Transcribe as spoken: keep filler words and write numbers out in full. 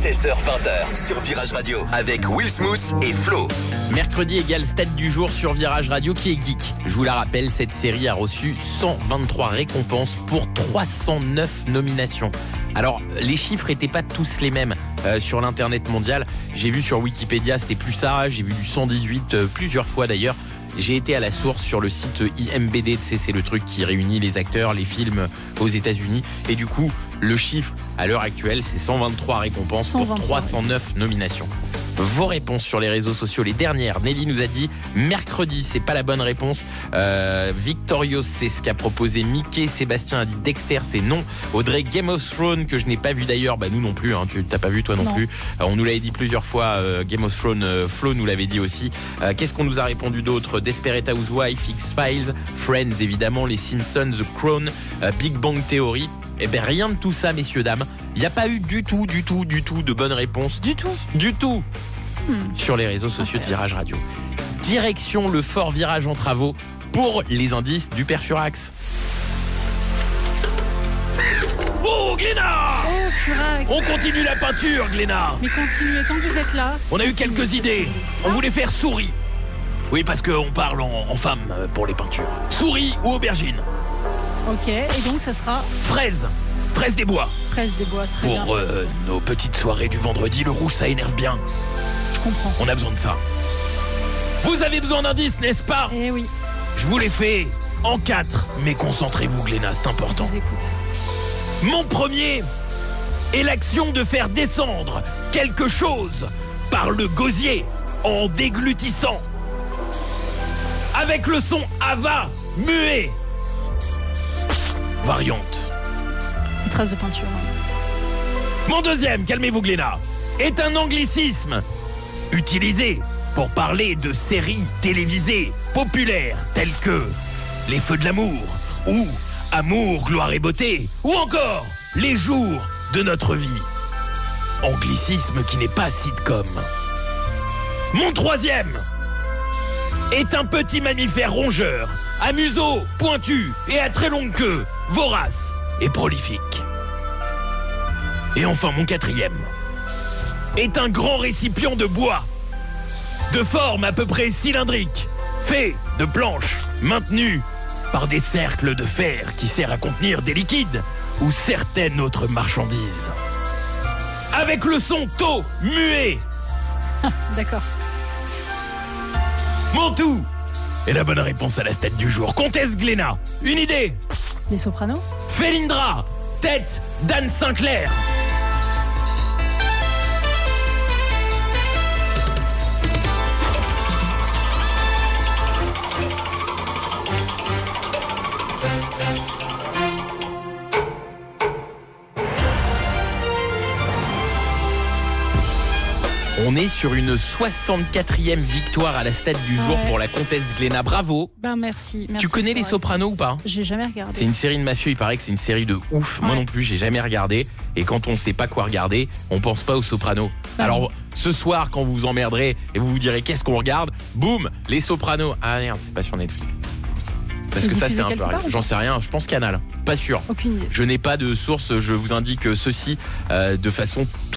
seize heures vingt heures sur Virage Radio avec Will Smooth et Flo. Mercredi égale stade du jour sur Virage Radio qui est geek. Je vous la rappelle, cette série a reçu cent vingt-trois récompenses pour trois cent neuf nominations. Alors, les chiffres n'étaient pas tous les mêmes euh, sur l'internet mondial. J'ai vu sur Wikipédia, c'était plus ça. J'ai vu du cent dix-huit euh, plusieurs fois d'ailleurs. J'ai été à la source sur le site I M B D, tu sais, c'est le truc qui réunit les acteurs, les films aux États-Unis. Et du coup, le chiffre à l'heure actuelle, c'est cent vingt-trois récompenses pour trois cent neuf nominations. Vos réponses sur les réseaux sociaux, les dernières. Nelly nous a dit mercredi, c'est pas la bonne réponse. Euh, Victorious, c'est ce qu'a proposé Mickey. Sébastien a dit Dexter, c'est non. Audrey, Game of Thrones, que je n'ai pas vu d'ailleurs. Bah nous non plus, hein. Tu t'as pas vu toi non, non. plus. Euh, on nous l'avait dit plusieurs fois. Euh, Game of Thrones, euh, Flo nous l'avait dit aussi. Euh, qu'est-ce qu'on nous a répondu d'autre? Desperate Housewives, X-Files, Friends évidemment, les Simpsons, The Crown, euh, Big Bang Theory. Eh bien rien de tout ça, messieurs dames. Il n'y a pas eu du tout, du tout, du tout de bonnes réponses. Du tout. Du tout. Hmm. Sur les réseaux sociaux okay. de Virage Radio. Direction le fort virage en travaux pour les indices du père Furax. Oh Glénat! Oh Furax! On continue la peinture, Glénat! Mais continuez, tant que vous êtes là. On a eu quelques idées. On voulait faire souris. Oui, parce qu'on parle en, en femme pour les peintures. Souris ou aubergine? Ok, et donc ça sera... Fraise. Fraise des bois. Fraise des bois, très bien. Pour euh, nos petites soirées du vendredi, le rouge ça énerve bien. Je comprends. On a besoin de ça. Vous avez besoin d'indices, n'est-ce pas? Eh oui. Je vous les fais en quatre, mais concentrez-vous, Glénat, c'est important. Je vous écoute. Mon premier est l'action de faire descendre quelque chose par le gosier en déglutissant. Avec le son Ava, muet. Variante. Une trace de peinture. Ouais. Mon deuxième, calmez-vous Glénat, est un anglicisme utilisé pour parler de séries télévisées populaires telles que Les Feux de l'amour ou Amour, gloire et beauté ou encore Les jours de notre vie. Anglicisme qui n'est pas sitcom. Mon troisième est un petit mammifère rongeur, à museau pointu et à très longue queue, vorace et prolifique. Et enfin mon quatrième est un grand récipient de bois, de forme à peu près cylindrique, fait de planches maintenues par des cercles de fer qui sert à contenir des liquides ou certaines autres marchandises. Avec le son taux muet. D'accord. Mon tout est la bonne réponse à la stat du jour. Comtesse Glénat, une idée? Les Sopranos? Félindra, tête d'Anne Sinclair. On est sur une soixante-quatrième victoire à la stade du jour ouais. pour la comtesse Glénat. Bravo. Ben merci. merci tu connais Les Sopranos ou pas? J'ai jamais regardé. C'est une série de mafieux, il paraît que c'est une série de ouf. Ouais. Moi non plus, j'ai jamais regardé. Et quand on sait pas quoi regarder, on pense pas aux Sopranos. Ben Alors, oui. ce soir, quand vous vous emmerderez et vous vous direz qu'est-ce qu'on regarde, boum, Les Sopranos. Ah merde, c'est pas sur Netflix. Parce que ça, c'est un peu... J'en sais rien, je pense Canal. Pas sûr. Aucune idée. Je n'ai pas de source, je vous indique ceci euh, de façon...